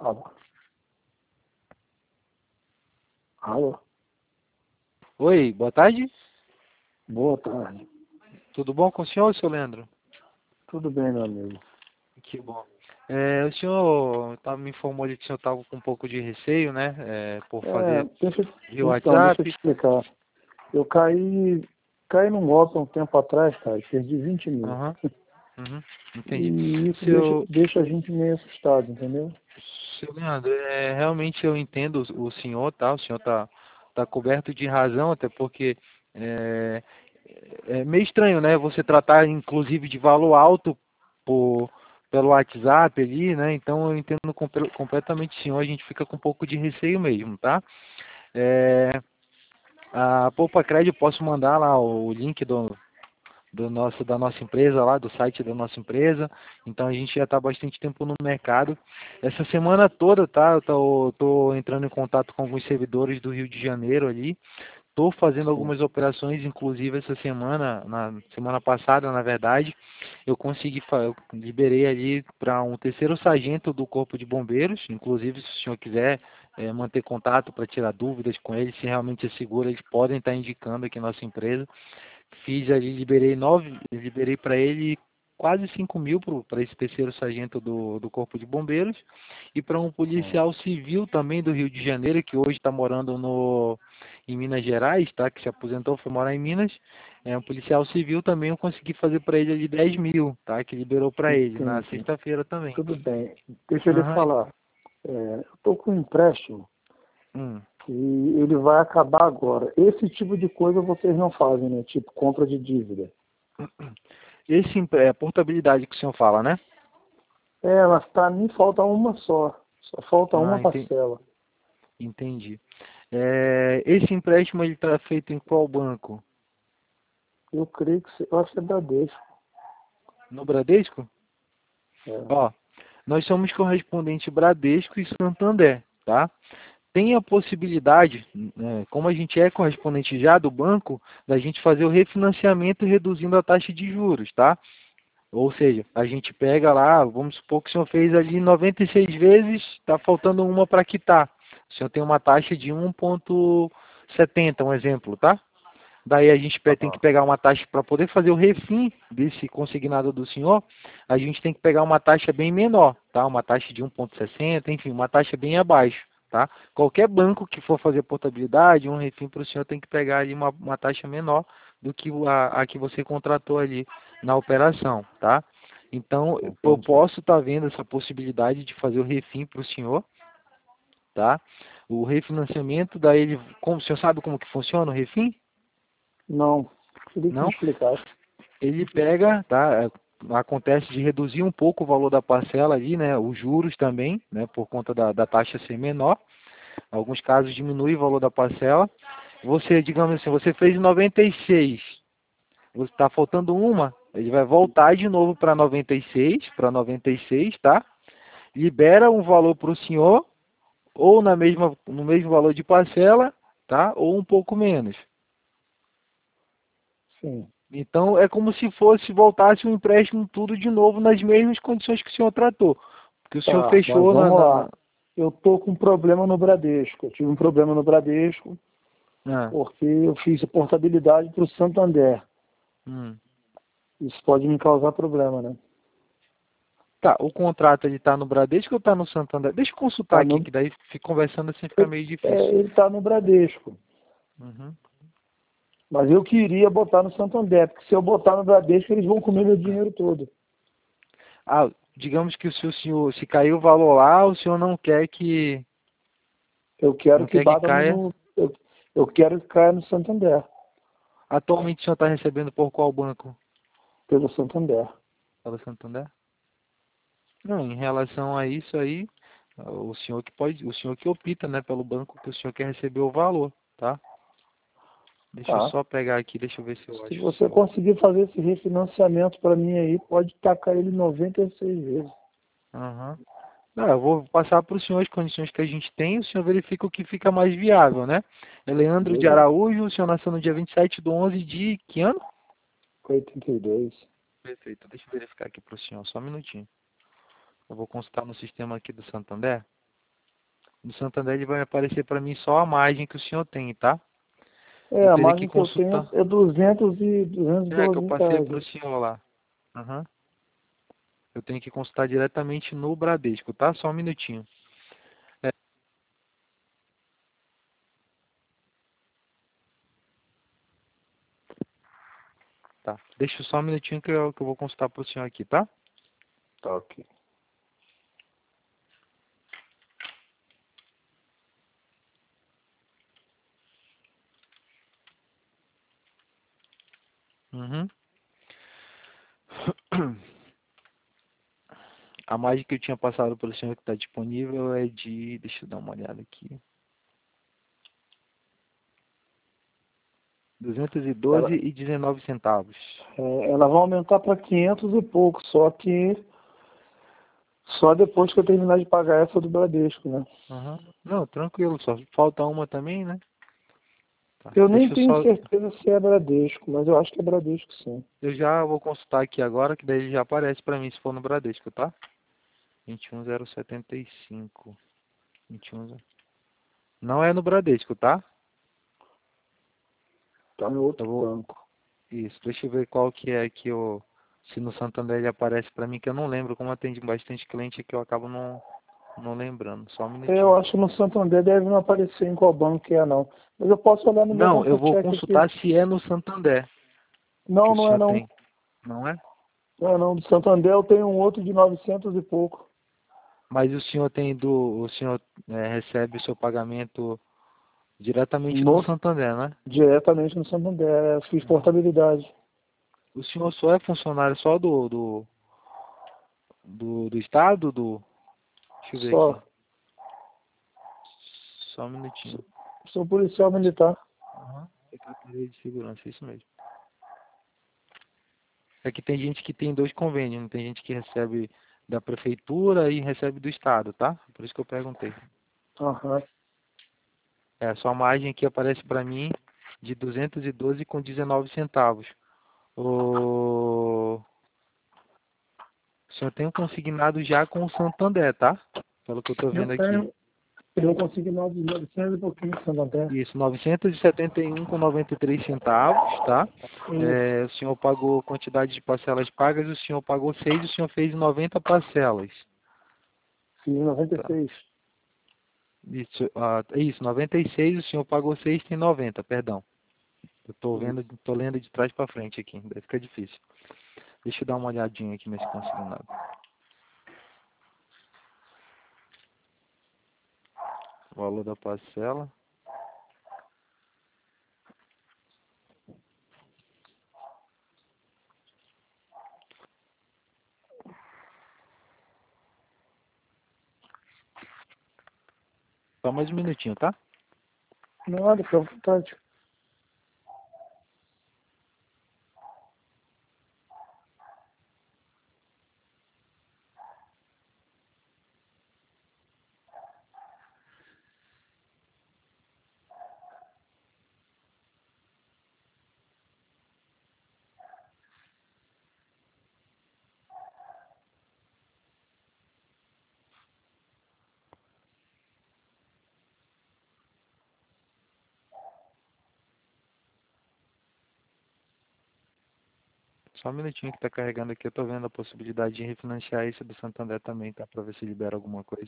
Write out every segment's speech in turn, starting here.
Alô? Alô? Oi, boa tarde. Boa tarde. Tudo bom com o senhor, seu Leandro? Tudo bem, meu amigo? Que bom. O senhor me informou de que o senhor estava com um pouco de receio, né? Por fazer via Deixa eu te WhatsApp. explicar. Eu caí num golpe há um tempo atrás, cara, e perdi 20 mil. Aham, uhum, entendi. E isso Seu, deixa a gente meio assustado, entendeu? seu Leandro, realmente eu entendo o senhor, tá? O senhor tá coberto de razão, até porque é, é meio estranho, né? Você tratar, inclusive, de valor alto pelo WhatsApp ali, né? Então eu entendo completamente o senhor, a gente fica com um pouco de receio mesmo, tá? É, a Poupa Cred, eu posso mandar lá o link da nossa empresa lá, do site da nossa empresa. Então a gente já está há bastante tempo no mercado. Essa semana toda, tá? Eu tô entrando em contato com alguns servidores do Rio de Janeiro ali. Estou fazendo Sim. algumas operações, inclusive essa semana, na semana passada, na verdade, eu liberei ali para um terceiro sargento do Corpo de Bombeiros. Inclusive, se o senhor quiser manter contato para tirar dúvidas com ele, se realmente é seguro, eles podem estar indicando aqui nossa empresa. Fiz ali, liberei para ele quase 5 mil para esse terceiro sargento do Corpo de Bombeiros e para um Hum. policial civil também do Rio de Janeiro, que hoje está morando em Minas Gerais, tá? Que se aposentou, foi morar em Minas. É um policial civil também, eu consegui fazer para ele ali 10 mil, tá? Que liberou para ele na Entendi. sexta-feira também. Tudo bem. Deixa eu lhe Aham. falar. Eu estou com um empréstimo Hum. e ele vai acabar agora. Esse tipo de coisa vocês não fazem, né? Tipo compra de dívida. É a portabilidade que o senhor fala, né? Mas para mim falta uma só. Só falta uma Ah, parcela. entendi. Esse empréstimo ele está feito em qual banco? Eu creio eu acho que é Bradesco. No Bradesco? É. Ó, nós somos correspondente Bradesco e Santander, tá? Tem a possibilidade, né, como a gente é correspondente já do banco, da gente fazer o refinanciamento reduzindo a taxa de juros, tá? Ou seja, a gente pega lá, vamos supor que o senhor fez ali 96 vezes, está faltando uma para quitar. O senhor tem uma taxa de 1,70, um exemplo, tá? Daí a gente tem que Aham. pegar uma taxa para poder fazer o refim desse consignado do senhor, a gente tem que pegar uma taxa bem menor, tá? Uma taxa de 1,60, enfim, uma taxa bem abaixo, tá? Qualquer banco que for fazer portabilidade, um refim para o senhor tem que pegar ali uma taxa menor do que a que você contratou ali na operação, tá? Então, eu Entendi. posso estar vendo essa possibilidade de fazer o refim para o senhor, tá? O refinanciamento, daí como o senhor sabe como que funciona o refim? Não. Queria que me Não? explicasse. Ele pega, tá? Acontece de reduzir um pouco o valor da parcela ali, né? Os juros também, né? Por conta da taxa ser menor. Em alguns casos diminui o valor da parcela. Você, digamos assim, você fez 96, você está faltando uma, ele vai voltar de novo para 96, tá? Libera um valor para o senhor, ou no mesmo valor de parcela, tá? Ou um pouco menos. Sim. Então é como se voltasse o empréstimo tudo de novo nas mesmas condições que o senhor tratou. Porque o senhor Tá, mas fechou vamos lá. Eu tô com um problema no Bradesco. Eu tive um problema no Bradesco Ah, porque eu fiz a portabilidade para o Santander. hum. Isso pode me causar problema, né? Tá, o contrato ele tá no Bradesco ou tá no Santander? Deixa eu consultar Tá aqui, no, que daí fica conversando assim fica meio difícil. ele está no Bradesco. Uhum. Mas eu queria botar no Santander, porque se eu botar no Bradesco, eles vão comer meu dinheiro todo. Ah, digamos que se o senhor, se cair o valor lá, o senhor Eu quero não que quer que bata caia. eu quero que caia no Santander, Atualmente o senhor está recebendo por qual banco? pelo Santander. Pelo Santander? Não, em relação a isso aí, o senhor que opta, né, pelo banco que o senhor quer receber o valor, tá? Deixa eu Tá? só pegar aqui, deixa eu ver se eu Se acho o você seu. conseguir fazer esse refinanciamento para mim aí, pode tacar ele 96 vezes. Aham. Não, eu vou passar para o senhor as condições que a gente tem, o senhor verifica o que fica mais viável, né? É Leandro de Beleza. Araújo, o senhor nasceu no dia 27/11 de que ano? 82. Perfeito, deixa eu verificar aqui para o senhor, só um minutinho. Eu vou consultar no sistema aqui do Santander. No Santander ele vai aparecer para mim só a margem que o senhor tem, tá? É, Eu a teria que margem que eu tenho consultar. é 212 Que eu em passei para casa. o senhor lá. Aham. Eu tenho que consultar diretamente no Bradesco, tá? Só um minutinho. Tá. Deixa só um minutinho que eu vou consultar para o senhor aqui, tá? Tá, ok. Uhum. A margem que eu tinha passado para o senhor que está disponível é de... Deixa eu dar uma olhada aqui. Ela, 212,19 centavos. ela vai aumentar para 500 e pouco, só que só depois que eu terminar de pagar essa do Bradesco, né? Aham. Não, tranquilo, só falta uma também, né? Tá. Eu nem Deixa eu tenho só... certeza se é Bradesco, mas eu acho que é Bradesco sim. Eu já vou consultar aqui agora, que daí ele já aparece para mim se for no Bradesco, tá? 21075. 21... Não é no Bradesco, tá? Tá no Eu outro vou... banco. Isso, deixa eu ver qual que é que eu... Se no Santander ele aparece para mim, que eu não lembro. Como atende bastante cliente aqui, eu acabo não lembrando. Só um Eu minutinho. acho que no Santander deve não aparecer em qual banco que é, não. Mas eu posso olhar no meu Não, eu vou contra-cheque aqui. consultar se é no Santander que Não, o não é senhor não. tem. Não é? Não é não. Do Santander eu tenho um outro de 900 e pouco. Mas o senhor tem o senhor recebe o seu pagamento diretamente do No, Santander, né? diretamente no Santander. Eu fiz Uhum. portabilidade. O senhor só é funcionário só do estado? Deixa eu ver aqui. Só. Só um minutinho. Sou policial militar. Aham. Secretaria de Segurança, isso mesmo. É que tem gente que tem dois convênios, né? Tem gente que recebe da prefeitura e recebe do estado, tá? Por isso que eu perguntei. Aham. É, sua margem aqui aparece para mim de 212,19 centavos. O senhor tem um consignado já com o Santander, tá? Pelo que eu tô Eu vendo aqui. tenho. Eu consegui 900 e pouquinho no Santander. Isso, 971,93 centavos, tá? Isso. O senhor pagou quantidade de parcelas pagas, o senhor pagou 6, o senhor fez 90 parcelas. Fiz Tá. 96. Isso, 96, o senhor pagou 6, tem 90, perdão. Eu Isso. tô lendo de trás para frente aqui, daí fica difícil. Deixa eu dar uma olhadinha aqui nesse consignado. Valor da parcela. Só mais um minutinho, tá? Nada, fica à vontade. Só um minutinho que tá carregando aqui, eu tô vendo a possibilidade de refinanciar esse do Santander também, tá? Pra ver se libera alguma coisa.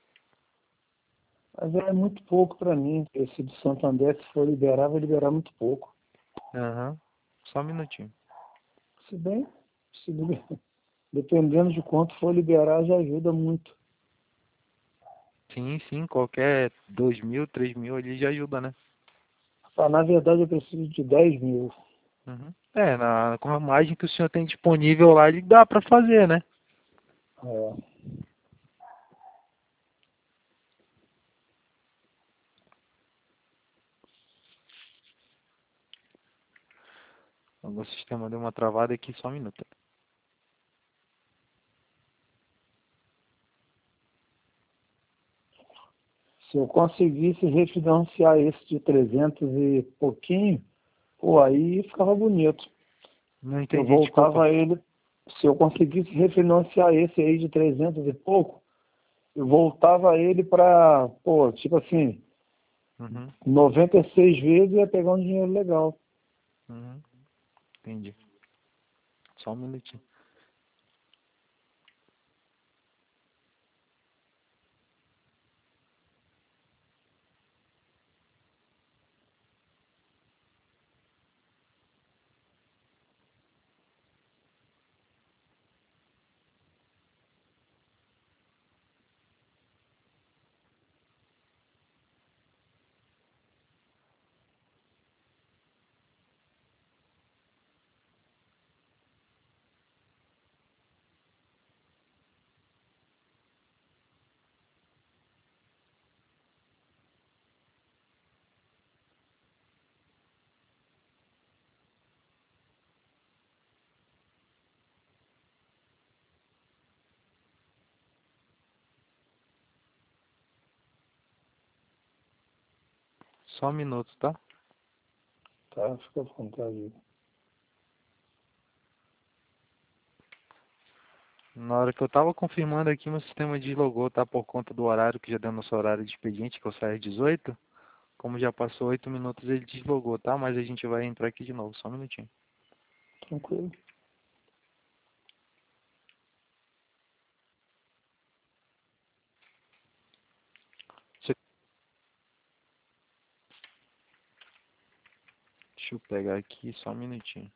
Mas é muito pouco para mim. Esse do Santander, se for liberar, vai liberar muito pouco. Aham. Só um minutinho. Se bem, se liber- dependendo de quanto for liberar, já ajuda muito. Sim, sim, qualquer 2.000, 3.000 ali já ajuda, né? Ah, na verdade, eu preciso de 10 mil. Uhum. Com a margem que o senhor tem disponível lá, ele dá pra fazer, né? É. O sistema deu uma travada aqui, só um minuto. Se eu conseguisse refinanciar esse de 300 e pouquinho, pô, aí ficava bonito. Não Eu entendi, desculpa. voltava ele, se eu conseguisse refinanciar esse aí de 300 e pouco, eu voltava ele para, pô, tipo assim, Uhum, 96 vezes ia pegar um dinheiro legal. uhum, entendi. Só um minutinho. Só um minuto, tá? Tá, fica à vontade. Na hora que eu tava confirmando aqui, meu sistema deslogou, tá? Por conta do horário que já deu nosso horário de expediente, que eu saio às 18. Como já passou 8 minutos, ele deslogou, tá? Mas a gente vai entrar aqui de novo, só um minutinho. Tranquilo. Você- Deixa eu pegar aqui, só um minutinho.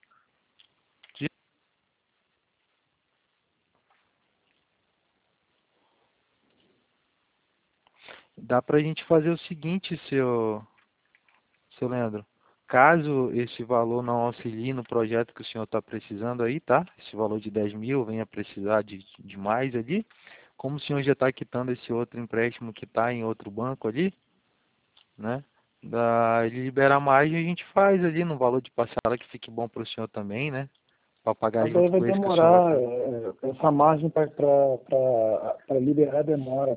Dá pra gente fazer o seguinte, seu Leandro. Caso esse valor não auxilie no projeto que o senhor está precisando aí, tá? Esse valor de 10 mil venha precisar de mais ali. Como o senhor já está quitando esse outro empréstimo que está em outro banco ali, né? Ele libera mais e a gente faz ali no valor de parcela que fique bom para o senhor também, né? Para pagar Mas aí junto vai com esse que o senhor vai demorar, fazer. essa margem para liberar demora.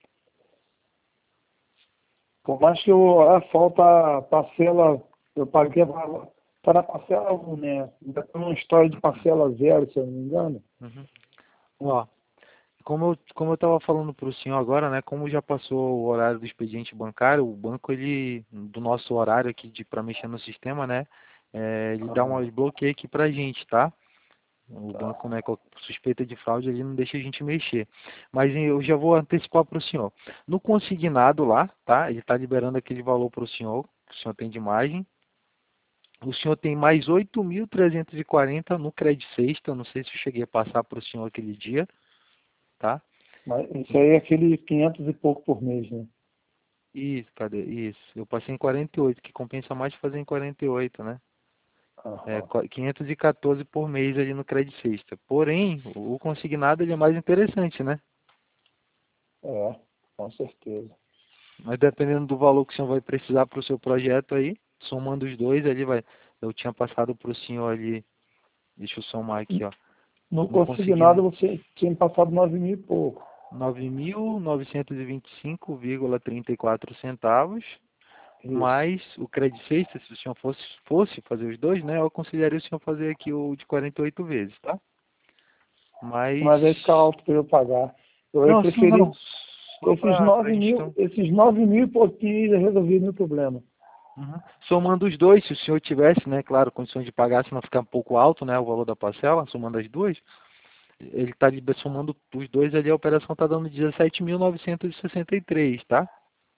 Por mais que falta a parcela, eu paguei, tá na parcela 1, né? Ainda tem uma história de parcela 0, se eu não me engano. Uhum. Ó, como eu estava falando para o senhor agora, né? Como já passou o horário do expediente bancário, o banco, ele, do nosso horário aqui para mexer no sistema, né? Ele dá um Aham, bloqueio aqui para a gente, tá? O tá. banco, né, com suspeita de fraude, ele não deixa a gente mexer. Mas eu já vou antecipar para o senhor. No consignado lá, tá? Ele está liberando aquele valor para o senhor, que o senhor tem de margem. O senhor tem mais 8.340 no Credit Sexta, não sei se eu cheguei a passar para o senhor aquele dia, tá? Mas isso aí é aquele 500 e pouco por mês, né? Isso, cadê? Isso. Eu passei em 48, que compensa mais fazer em 48, né? Aham. 514 por mês ali no Credit Sexta. Porém, o consignado ele é mais interessante, né? É, com certeza. Mas dependendo do valor que o senhor vai precisar para o seu projeto aí, somando os dois ali vai. Eu tinha passado para o senhor ali, deixa eu somar aqui, ó. No No consignado consignado, você tinha passado 9 mil e pouco. 9.925,34 centavos. Isso. Mas o Credit Sexta, se o senhor fosse fazer os dois, né? Eu aconselharia o senhor fazer aqui o de 48 vezes, tá? Mas. Mas aí fica alto para eu pagar. Eu ia Não, sim, preferir não. Só pra gente ter um. esses 9 mil e pouquinho já resolvi meu problema. Uhum. Somando os dois, se o senhor tivesse, né, claro, condições de pagar, se não ficar um pouco alto, né, o valor da parcela, somando as duas, ele está somando os dois ali, a operação está dando 17.963, tá?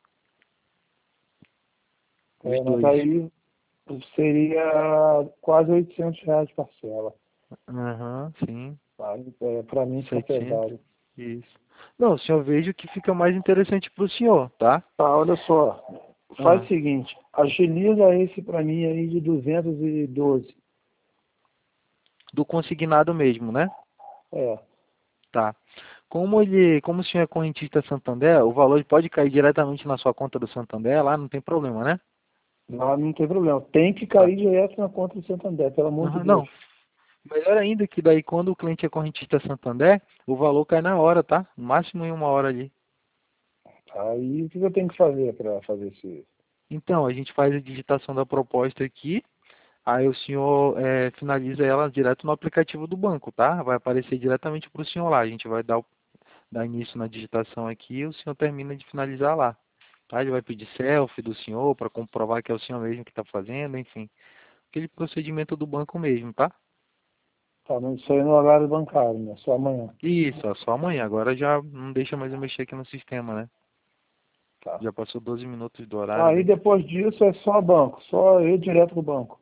Os É, mas dois. aí seria quase R$ 800 de parcela. Aham, sim. Tá? Para mim fica 700. pesado. Isso. Não, o senhor veja o que fica mais interessante para o senhor, tá? Tá, olha só. Faz Ah, o seguinte, agiliza esse para mim aí de 212. do consignado mesmo, né? É, Tá. Como o senhor é correntista Santander, o valor pode cair diretamente na sua conta do Santander, lá não tem problema, né? lá não tem problema. Tem que Tá. cair direto na conta do Santander, pelo amor de Aham, Deus. não. Melhor ainda que daí quando o cliente é correntista Santander, o valor cai na hora, tá? No máximo em uma hora ali. Aí o que eu tenho que fazer para fazer isso? Então, a gente faz a digitação da proposta aqui, aí o senhor finaliza ela direto no aplicativo do banco, tá? Vai aparecer diretamente para o senhor lá. A gente vai dar dar início na digitação aqui e o senhor termina de finalizar lá. Tá? Ele vai pedir selfie do senhor para comprovar que é o senhor mesmo que está fazendo, enfim. Aquele procedimento do banco mesmo, tá? Tá, mas isso aí no horário bancário, né? Só amanhã. Isso, ó, só amanhã. Agora já não deixa mais eu mexer aqui no sistema, né? Tá. Já passou 12 minutos do horário Aí ali. depois disso é só banco, só ir direto pro banco.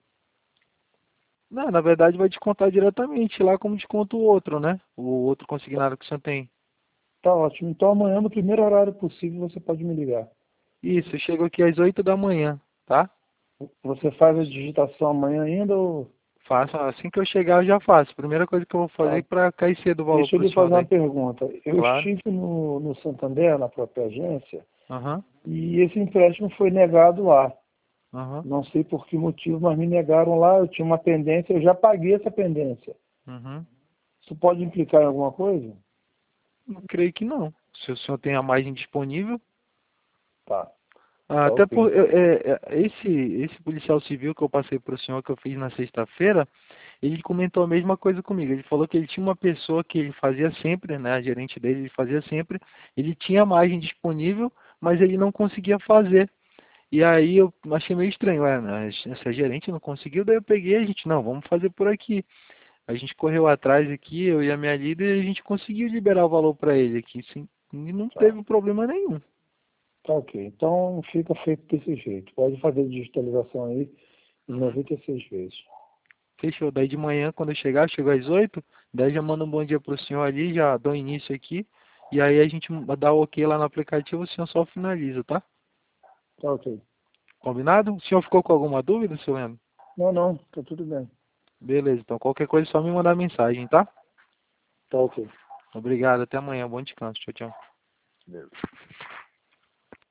Não, na verdade vai descontar diretamente lá como desconta o outro, né? O outro consignado que o senhor tem. Tá ótimo. Então amanhã, no primeiro horário possível, você pode me ligar. Isso, eu chego aqui às 8 da manhã, tá? Você faz a digitação amanhã ainda ou... Faço, assim que eu chegar eu já faço. Primeira coisa que eu vou Tá. fazer para cair cedo o valor Deixa eu para o lhe senhor fazer uma daí. pergunta. Eu Claro. estive no Santander, na própria agência, Aham, e esse empréstimo foi negado lá. aham, Não sei por que motivo, mas me negaram lá. Eu tinha uma pendência, eu já paguei essa pendência. uhum. Isso pode implicar em alguma coisa? Não creio que não. Se o senhor tem a mais indisponível. Tá, Ah, tá até ok por então. esse policial civil que eu passei para o senhor que eu fiz na sexta-feira, ele comentou a mesma coisa comigo. Ele falou que ele tinha uma pessoa que ele fazia sempre, né, a gerente dele, ele fazia sempre, ele tinha a margem disponível, mas ele não conseguia fazer. E aí eu achei meio estranho, ué, mas essa gerente não conseguiu, daí eu peguei a gente, não, vamos fazer por aqui. A gente correu atrás aqui, eu e a minha líder, e a gente conseguiu liberar o valor para ele aqui, sim, e não Tá, teve problema nenhum. tá ok. Então fica feito desse jeito. Pode fazer digitalização aí em Uhum. 96 vezes. Fechou. Daí de manhã, quando eu chegar, chego às 8, daí já mando um bom dia pro senhor ali, já dou início aqui, e aí a gente dá o ok lá no aplicativo, o senhor só finaliza, tá? Tá ok. Combinado? O senhor ficou com alguma dúvida, seu Leandro? Não, não, tá tudo bem. Beleza, então qualquer coisa é só me mandar mensagem, tá? Tá ok. Obrigado, até amanhã, bom descanso, tchau, tchau. Beleza.